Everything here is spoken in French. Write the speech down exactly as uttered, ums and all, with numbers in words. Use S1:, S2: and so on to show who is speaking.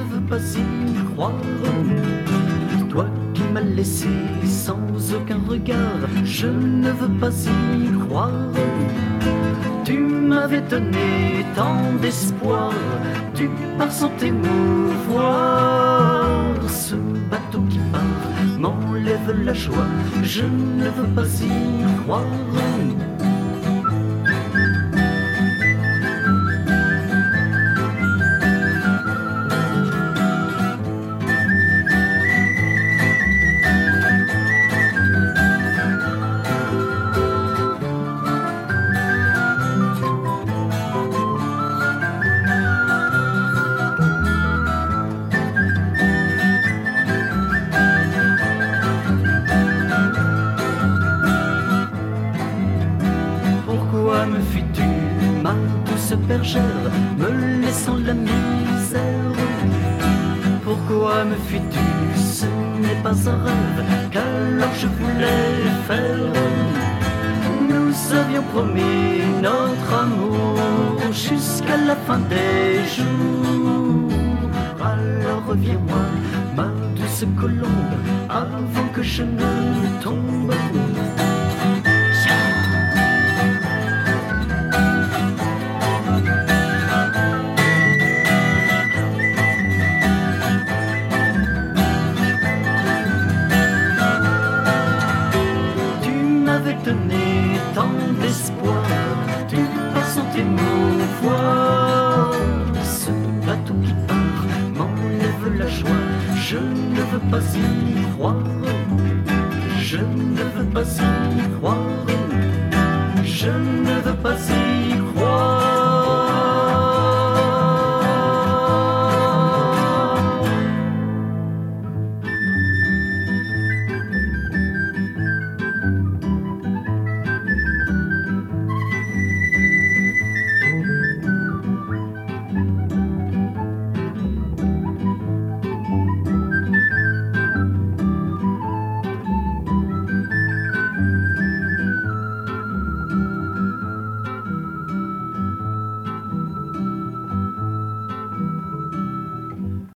S1: veux pas y croire. Toi qui m'as laissé sans aucun regard, je ne veux pas y croire. Tu m'avais donné tant d'espoir, tu pars sans t'émouvoir. Ce bateau qui part m'enlève la joie, je ne veux pas y croire. Pourquoi me fuis-tu, ma douce bergère, me laissant la misère? Pourquoi me fuis-tu, ce n'est pas un rêve qu'alors je voulais faire. Nous avions promis notre amour jusqu'à la fin des jours. Alors reviens-moi, ma douce colombe, avant que je ne tombe. Donné tant d'espoir, tu pars sans t'émouvoir. Ce bateau qui part m'enlève la joie, je ne veux pas y croire. Je ne veux pas y croire. Je ne veux pas y